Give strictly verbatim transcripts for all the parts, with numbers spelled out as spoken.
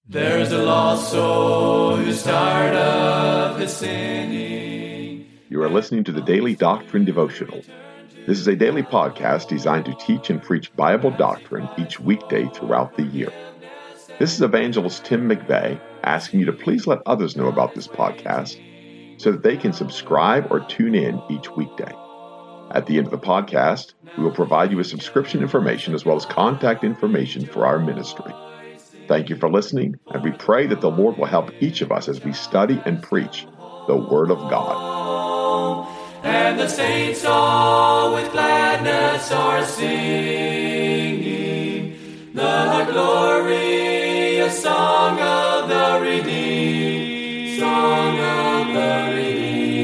There's a lost soul who's tired of his sinning. You are listening to the Daily Doctrine Devotional. This is a daily podcast designed to teach and preach Bible doctrine each weekday throughout the year. This is Evangelist Tim McVeigh asking you to please let others know about this podcast so that they can subscribe or tune in each weekday. At the end of the podcast, we will provide you with subscription information as well as contact information for our ministry. Thank you for listening, and we pray that the Lord will help each of us as we study and preach the Word of God. And the saints all with gladness are singing the glorious song of the redeemed, song of the redeemed.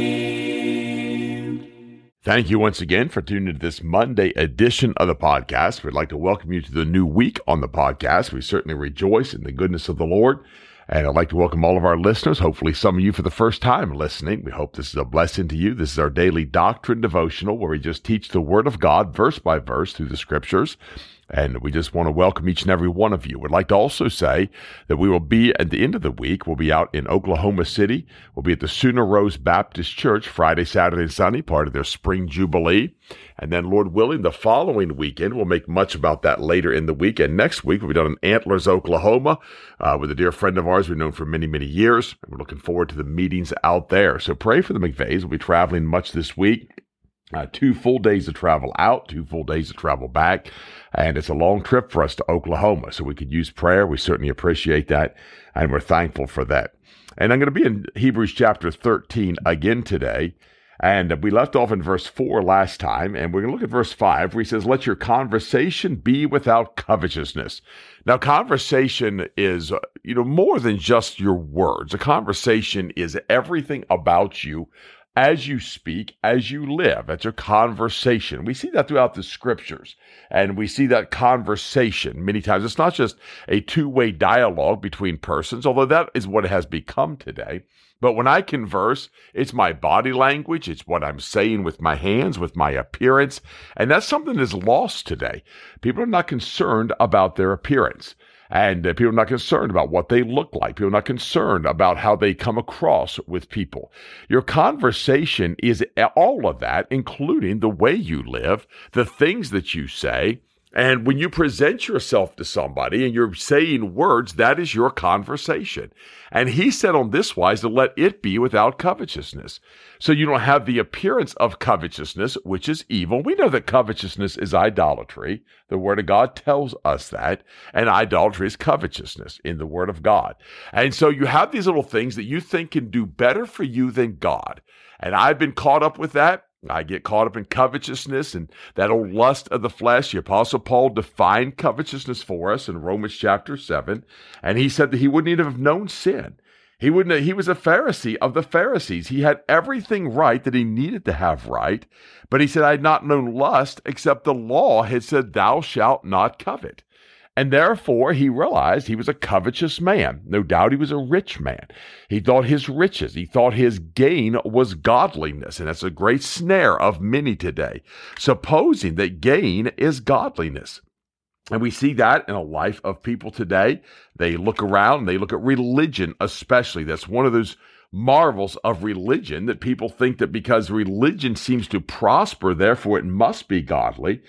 Thank you once again for tuning into this Monday edition of the podcast. We'd like to welcome you to the new week on the podcast. We certainly rejoice in the goodness of the Lord. And I'd like to welcome all of our listeners, hopefully some of you for the first time listening. We hope this is a blessing to you. This is our daily doctrine devotional where we just teach the Word of God verse by verse through the Scriptures. And we just want to welcome each and every one of you. We'd like to also say that we will be, at the end of the week, we'll be out in Oklahoma City. We'll be at the Sooner Rose Baptist Church Friday, Saturday, and Sunday, part of their Spring Jubilee. And then, Lord willing, the following weekend, we'll make much about that later in the week. And next week, we'll be down in Antlers, Oklahoma, uh, with a dear friend of ours we've known for many, many years. And we're looking forward to the meetings out there. So pray for the McVeighs. We'll be traveling much this week. Uh, two full days of travel out, two full days of travel back, and it's a long trip for us to Oklahoma, so we could use prayer. We certainly appreciate that, and we're thankful for that. And I'm going to be in Hebrews chapter thirteen again today, and we left off in verse four last time, and we're going to look at verse five, where he says, "Let your conversation be without covetousness." Now, conversation is, you know, more than just your words. A conversation is everything about you as you speak, as you live. That's a conversation. We see that throughout the Scriptures, and we see that conversation many times. It's not just a two-way dialogue between persons, although that is what it has become today. But when I converse, it's my body language, it's what I'm saying with my hands, with my appearance, and that's something that is lost today. People are not concerned about their appearance. And uh, people are not concerned about what they look like. People are not concerned about how they come across with people. Your conversation is all of that, including the way you live, the things that you say. And when you present yourself to somebody and you're saying words, that is your conversation. And he said on this wise to let it be without covetousness. So you don't have the appearance of covetousness, which is evil. We know that covetousness is idolatry. The Word of God tells us that. And idolatry is covetousness in the Word of God. And so you have these little things that you think can do better for you than God. And I've been caught up with that. I get caught up in covetousness and that old lust of the flesh. The Apostle Paul defined covetousness for us in Romans chapter seven, and he said that he wouldn't even have known sin. He wouldn't. He was a Pharisee of the Pharisees. He had everything right that he needed to have right, but he said, "I had not known lust, except the law had said, 'Thou shalt not covet.'" And therefore, he realized he was a covetous man. No doubt he was a rich man. He thought his riches, he thought his gain was godliness. And that's a great snare of many today, supposing that gain is godliness. And we see that in a life of people today. They look around, and they look at religion especially. That's one of those marvels of religion, that people think that because religion seems to prosper, therefore it must be godly.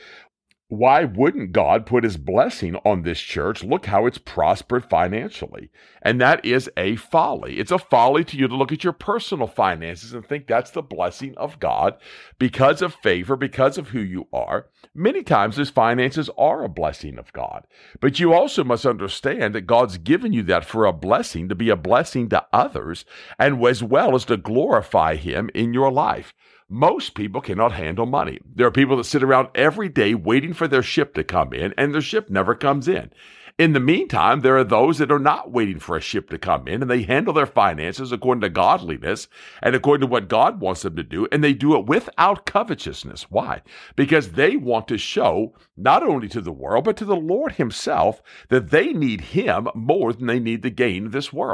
Why wouldn't God put his blessing on this church? Look how it's prospered financially. And that is a folly. It's a folly to you to look at your personal finances and think that's the blessing of God because of favor, because of who you are. Many times those finances are a blessing of God. But you also must understand that God's given you that for a blessing, to be a blessing to others, and as well as to glorify him in your life. Most people cannot handle money. There are people that sit around every day waiting for their ship to come in, and their ship never comes in. In the meantime, there are those that are not waiting for a ship to come in, and they handle their finances according to godliness and according to what God wants them to do, and they do it without covetousness. Why? Because they want to show not only to the world, but to the Lord himself that they need him more than they need the gain of this world.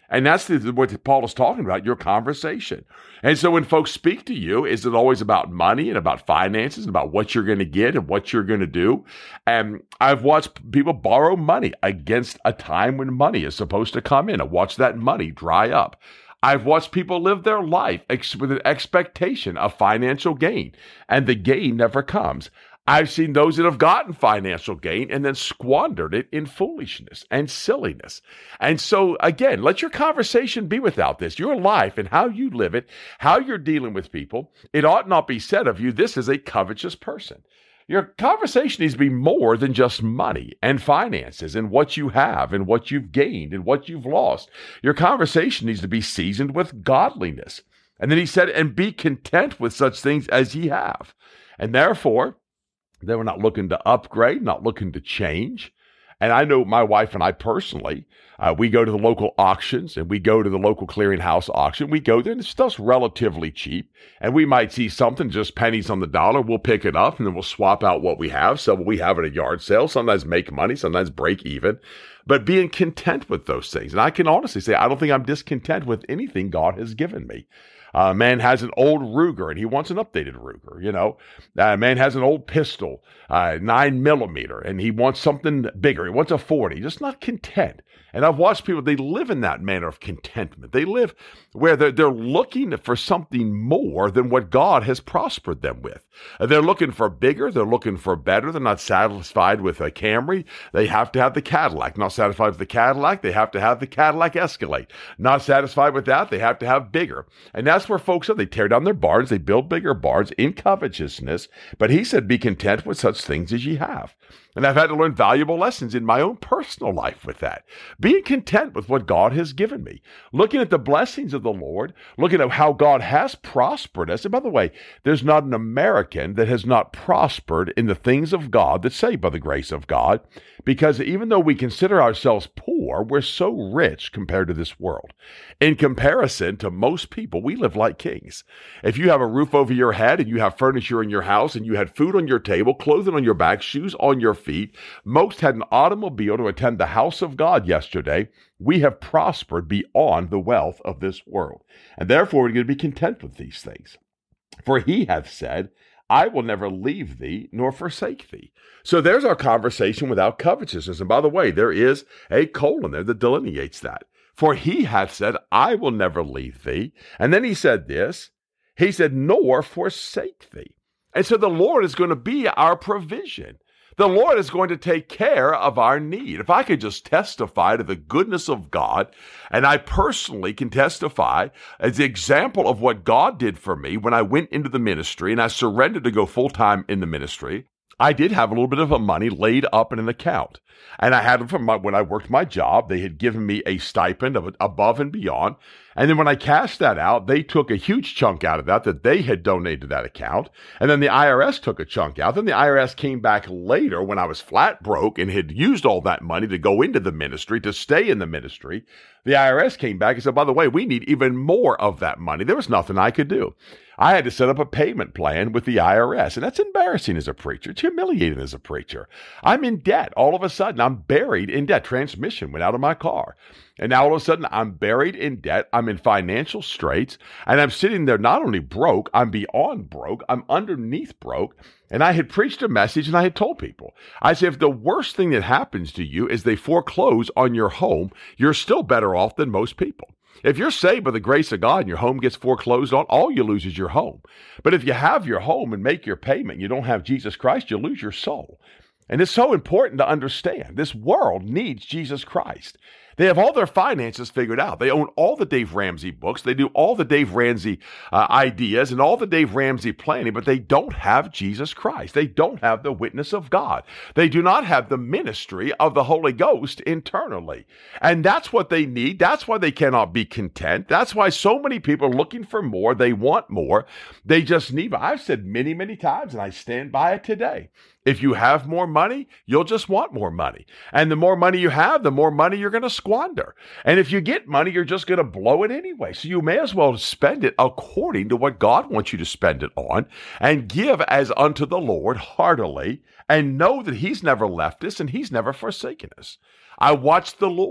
And that's the, what Paul is talking about, your conversation. And so when folks speak to you, is it always about money and about finances and about what you're going to get and what you're going to do? And I've watched people borrow money against a time when money is supposed to come in. I've watched that money dry up. I've watched people live their life ex- with an expectation of financial gain, and the gain never comes. I've seen those that have gotten financial gain and then squandered it in foolishness and silliness. And so, again, let your conversation be without this. Your life and how you live it, how you're dealing with people, it ought not be said of you, this is a covetous person. Your conversation needs to be more than just money and finances and what you have and what you've gained and what you've lost. Your conversation needs to be seasoned with godliness. And then he said, and be content with such things as ye have. And therefore, they were not looking to upgrade, not looking to change. And I know my wife and I personally, uh, we go to the local auctions and we go to the local clearinghouse auction. We go there and the stuff's relatively cheap. And we might see something just pennies on the dollar. We'll pick it up and then we'll swap out what we have. So we have at a yard sale, sometimes make money, sometimes break even. But being content with those things. And I can honestly say, I don't think I'm discontent with anything God has given me. A uh, man has an old Ruger and he wants an updated Ruger, you know. A uh, man has an old pistol, uh, nine millimeter, and he wants something bigger. He wants a forty, just not content. And I've watched people, they live in that manner of contentment. They live where they're, they're looking for something more than what God has prospered them with. Uh, they're looking for bigger. They're looking for better. They're not satisfied with a Camry. They have to have the Cadillac. Not satisfied with the Cadillac. They have to have the Cadillac Escalade. Not satisfied with that. They have to have bigger. And that's where folks are. They tear down their barns. They build bigger barns in covetousness. But he said, be content with such things as ye have. And I've had to learn valuable lessons in my own personal life with that. Being content with what God has given me. Looking at the blessings of the Lord. Looking at how God has prospered us. And by the way, there's not an American that has not prospered in the things of God that's saved by the grace of God. Because even though we consider ourselves poor, we're so rich compared to this world. In comparison to most people, we live like kings. If you have a roof over your head and you have furniture in your house and you had food on your table, clothing on your back, shoes on your feet, most had an automobile to attend the house of God yesterday, we have prospered beyond the wealth of this world. And therefore, we're going to be content with these things. For he hath said, I will never leave thee nor forsake thee. So there's our conversation without covetousness. And by the way, there is a colon there that delineates that. For he hath said, I will never leave thee. And then he said this, he said, nor forsake thee. And so the Lord is going to be our provision. The Lord is going to take care of our need. If I could just testify to the goodness of God, and I personally can testify as the example of what God did for me when I went into the ministry and I surrendered to go full-time in the ministry, I did have a little bit of money laid up in an account. And I had them from my, when I worked my job, they had given me a stipend of above and beyond. And then when I cashed that out, they took a huge chunk out of that that they had donated to that account. And then the I R S took a chunk out. Then the I R S came back later when I was flat broke and had used all that money to go into the ministry, to stay in the ministry. The I R S came back and said, by the way, we need even more of that money. There was nothing I could do. I had to set up a payment plan with the I R S, and that's embarrassing as a preacher. It's humiliating as a preacher. I'm in debt. All of a sudden, I'm buried in debt. Transmission went out of my car. And now all of a sudden, I'm buried in debt. I'm in financial straits, and I'm sitting there not only broke, I'm beyond broke. I'm underneath broke. And I had preached a message, and I had told people, I said, if the worst thing that happens to you is they foreclose on your home, you're still better off than most people. If you're saved by the grace of God and your home gets foreclosed on, all you lose is your home. But if you have your home and make your payment, and you don't have Jesus Christ, you lose your soul. And it's so important to understand. This world needs Jesus Christ. They have all their finances figured out. They own all the Dave Ramsey books. They do all the Dave Ramsey uh, ideas and all the Dave Ramsey planning, but they don't have Jesus Christ. They don't have the witness of God. They do not have the ministry of the Holy Ghost internally. And that's what they need. That's why they cannot be content. That's why so many people are looking for more. They want more. They just need, I've said many, many times, and I stand by it today. If you have more money, you'll just want more money. And the more money you have, the more money you're going to squander. And if you get money, you're just going to blow it anyway. So you may as well spend it according to what God wants you to spend it on, and give as unto the Lord heartily, and know that he's never left us and he's never forsaken us. I watched the Lord.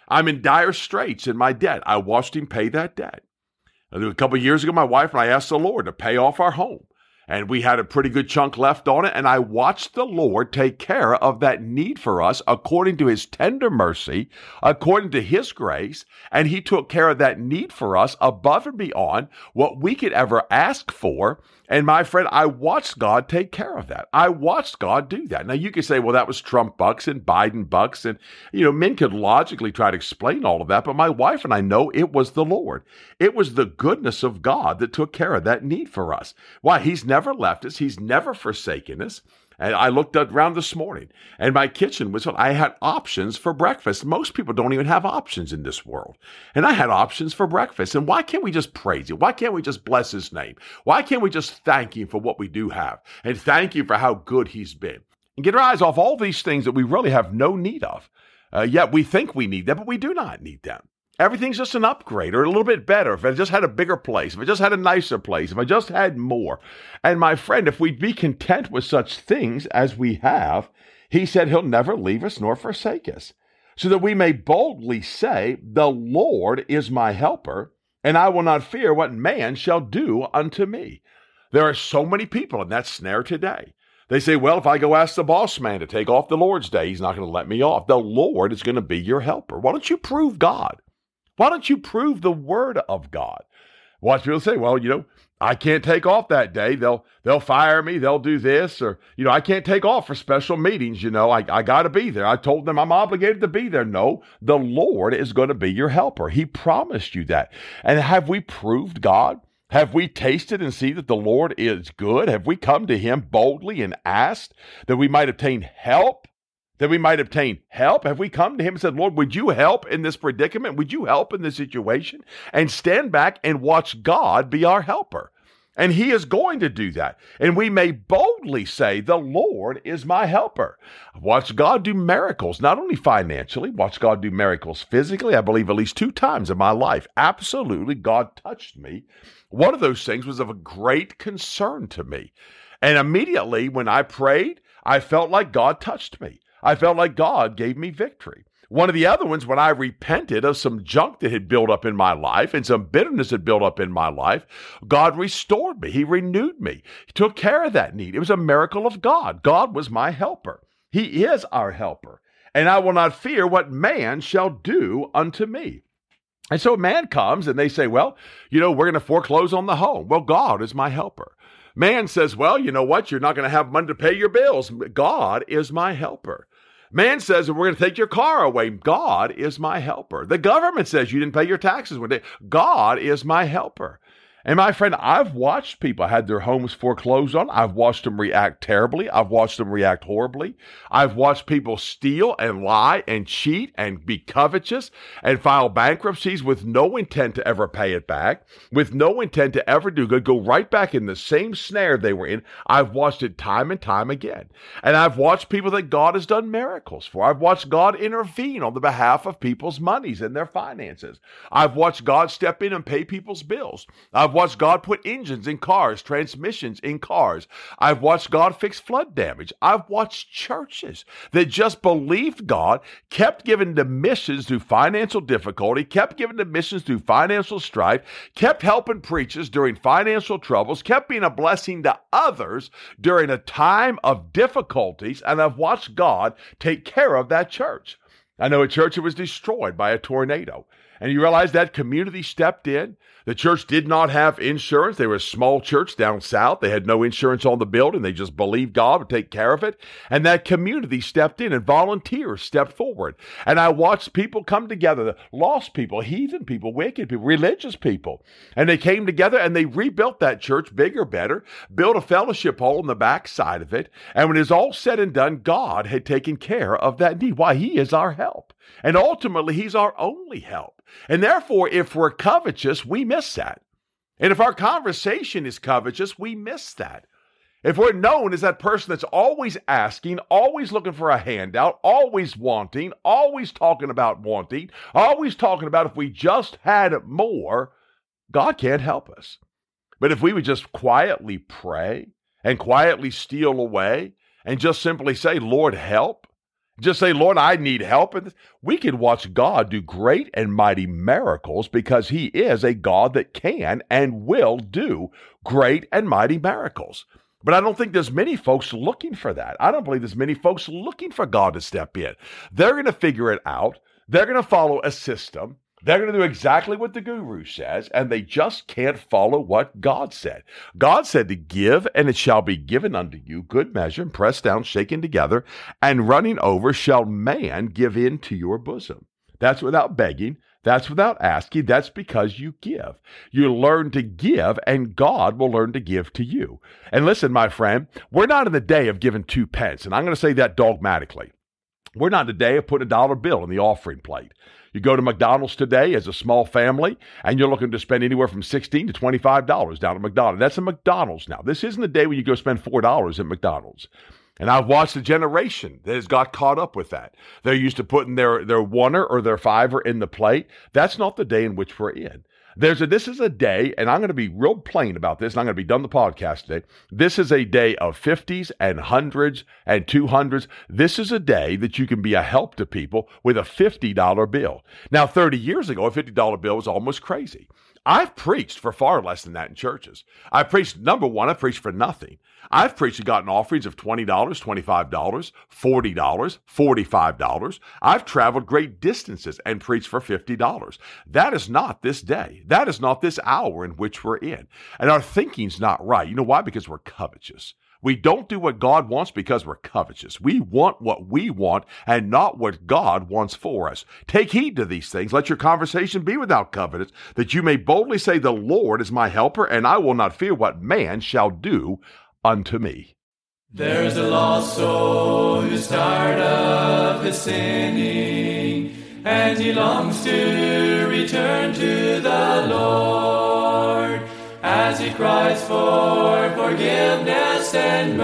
I'm in dire straits in my debt. I watched him pay that debt. A couple of years ago, my wife and I asked the Lord to pay off our home. And we had a pretty good chunk left on it. And I watched the Lord take care of that need for us according to his tender mercy, according to his grace. And he took care of that need for us above and beyond what we could ever ask for. And my friend, I watched God take care of that. I watched God do that. Now you could say, well, that was Trump bucks and Biden bucks. And, you know, men could logically try to explain all of that. But my wife and I know it was the Lord. It was the goodness of God that took care of that need for us. Why? He's never left us. He's never forsaken us. And I looked around this morning and my kitchen was, I had options for breakfast. Most people don't even have options in this world. And I had options for breakfast. And why can't we just praise him? Why can't we just bless his name? Why can't we just thank him for what we do have and thank you for how good he's been? And get our eyes off all these things that we really have no need of. Uh, yet we think we need them, but we do not need them. Everything's just an upgrade or a little bit better. If I just had a bigger place, if I just had a nicer place, if I just had more. And my friend, if we'd be content with such things as we have, he said he'll never leave us nor forsake us, so that we may boldly say, the Lord is my helper, and I will not fear what man shall do unto me. There are so many people in that snare today. They say, well, if I go ask the boss man to take off the Lord's day, he's not going to let me off. The Lord is going to be your helper. Why don't you prove God? Why don't you prove the word of God? Watch people say, well, you know, I can't take off that day. They'll they'll fire me. They'll do this. Or, you know, I can't take off for special meetings. You know, I, I got to be there. I told them I'm obligated to be there. No, the Lord is going to be your helper. He promised you that. And have we proved God? Have we tasted and see that the Lord is good? Have we come to him boldly and asked that we might obtain help? That we might obtain help? Have we come to him and said, Lord, would you help in this predicament? Would you help in this situation? And stand back and watch God be our helper. And he is going to do that. And we may boldly say, the Lord is my helper. Watch God do miracles, not only financially, watch God do miracles physically. I believe at least two times in my life, absolutely, God touched me. One of those things was of a great concern to me. And immediately when I prayed, I felt like God touched me. I felt like God gave me victory. One of the other ones, when I repented of some junk that had built up in my life and some bitterness had built up in my life, God restored me. He renewed me. He took care of that need. It was a miracle of God. God was my helper. He is our helper. And I will not fear what man shall do unto me. And so man comes and they say, well, you know, we're going to foreclose on the home. Well, God is my helper. Man says, well, you know what? You're not going to have money to pay your bills. God is my helper. Man says, we're going to take your car away. God is my helper. The government says you didn't pay your taxes one day. God is my helper. And my friend, I've watched people had their homes foreclosed on. I've watched them react terribly. I've watched them react horribly. I've watched people steal and lie and cheat and be covetous and file bankruptcies with no intent to ever pay it back, with no intent to ever do good, go right back in the same snare they were in. I've watched it time and time again. And I've watched people that God has done miracles for. I've watched God intervene on the behalf of people's monies and their finances. I've watched God step in and pay people's bills. I've watched God put engines in cars, transmissions in cars. I've watched God fix flood damage. I've watched churches that just believed God, kept giving to missions through financial difficulty, kept giving to missions through financial strife, kept helping preachers during financial troubles, kept being a blessing to others during a time of difficulties, and I've watched God take care of that church. I know a church that was destroyed by a tornado. And you realize that community stepped in. The church did not have insurance. They were a small church down south. They had no insurance on the building. They just believed God would take care of it. And that community stepped in and volunteers stepped forward. And I watched people come together, lost people, heathen people, wicked people, religious people. And they came together and they rebuilt that church bigger, better, built a fellowship hall on the back side of it. And when it was all said and done, God had taken care of that need. Why? He is our help. And ultimately, he's our only help. And therefore, if we're covetous, we miss that. And if our conversation is covetous, we miss that. If we're known as that person that's always asking, always looking for a handout, always wanting, always talking about wanting, always talking about if we just had more, God can't help us. But if we would just quietly pray and quietly steal away and just simply say, Lord, help, Just say, Lord, I need help. And we can watch God do great and mighty miracles because he is a God that can and will do great and mighty miracles. But I don't think there's many folks looking for that. I don't believe there's many folks looking for God to step in. They're going to figure it out. They're going to follow a system. They're going to do exactly what the guru says, and they just can't follow what God said. God said to give, and it shall be given unto you, good measure, pressed down, shaken together, and running over shall man give into your bosom. That's without begging. That's without asking. That's because you give. You learn to give, and God will learn to give to you. And listen, my friend, we're not in the day of giving two pence, and I'm going to say that dogmatically. We're not in the day of putting a dollar bill in the offering plate. You go to McDonald's today as a small family, and you're looking to spend anywhere from sixteen to twenty-five dollars down at McDonald's. That's a McDonald's now. This isn't the day when you go spend four dollars at McDonald's. And I've watched a generation that has got caught up with that. They're used to putting their, their oneer or their fiver in the plate. That's not the day in which we're in. There's a, this is a day, and I'm going to be real plain about this, and I'm going to be done the podcast today. This is a day of fifties and hundreds and two hundreds. This is a day that you can be a help to people with a fifty dollar bill. Now, thirty years ago, a fifty dollar bill was almost crazy. I've preached for far less than that in churches. I've preached, number one, I've preached for nothing. I've preached and gotten offerings of twenty dollars, twenty-five dollars, forty dollars, forty-five dollars. I've traveled great distances and preached for fifty dollars. That is not this day. That is not this hour in which we're in. And our thinking's not right. You know why? Because we're covetous. We don't do what God wants because we're covetous. We want what we want and not what God wants for us. Take heed to these things. Let your conversation be without covetous, that you may boldly say, the Lord is my helper, and I will not fear what man shall do unto me. There's a lost soul who's tired of his sinning, and he longs to return to the Lord, as he cries for forgiveness and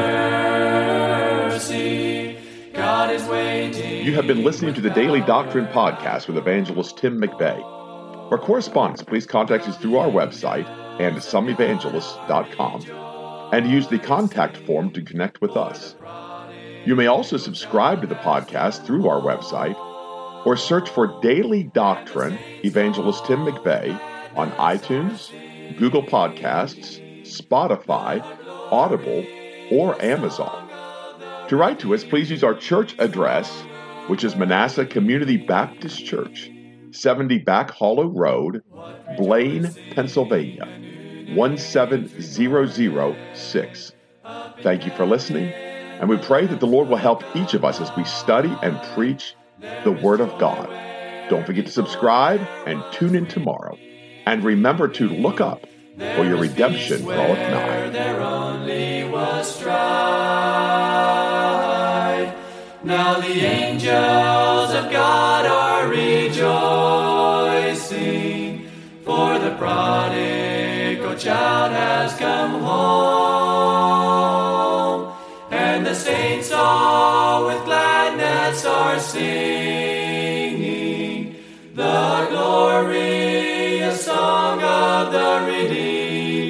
mercy. God is waiting. You have been listening to the Daily Doctrine Podcast with Evangelist Tim McVeigh. For correspondence, please contact us through our website and some evangelists dot com. and use the contact form to connect with us. You may also subscribe to the podcast through our website or search for Daily Doctrine Evangelist Tim McVeigh on iTunes, Google Podcasts, Spotify, Audible, or Amazon. To write to us, please use our church address, which is Manasseh Community Baptist Church, seventy Back Hollow Road, Blaine, Pennsylvania, one seven zero zero six. Thank you for listening, and we pray that the Lord will help each of us as we study and preach the Word of God. Don't forget to subscribe and tune in tomorrow. And remember to look up, for your redemption draweth nigh. There only was strife. Now the angels of God are rejoicing, for the prodigal child has come home, and the saints all with gladness are singing the glorious song of the redeemed.